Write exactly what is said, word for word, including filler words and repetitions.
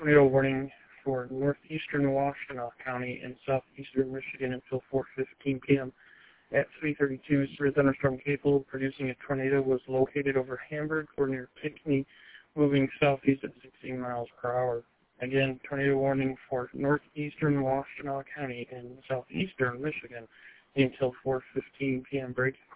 tornado warning for northeastern Washtenaw County and southeastern Michigan until four fifteen p m At three thirty-two, severe thunderstorm capable of producing a tornado was located over Hamburg or near Pinckney, moving southeast at sixteen miles per hour. Again, tornado warning for northeastern Washtenaw County and southeastern Michigan until four fifteen p m Breaking